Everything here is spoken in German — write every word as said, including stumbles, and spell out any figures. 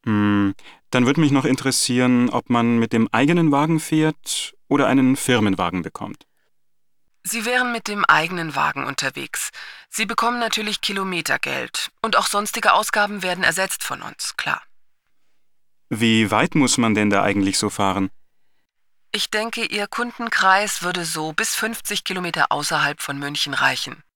Hm, dann würde mich noch interessieren, ob man mit dem eigenen Wagen fährt oder einen Firmenwagen bekommt. Sie wären mit dem eigenen Wagen unterwegs. Sie bekommen natürlich Kilometergeld und auch sonstige Ausgaben werden ersetzt von uns, klar. Wie weit muss man denn da eigentlich so fahren? Ich denke, Ihr Kundenkreis würde so bis fünfzig Kilometer außerhalb von München reichen.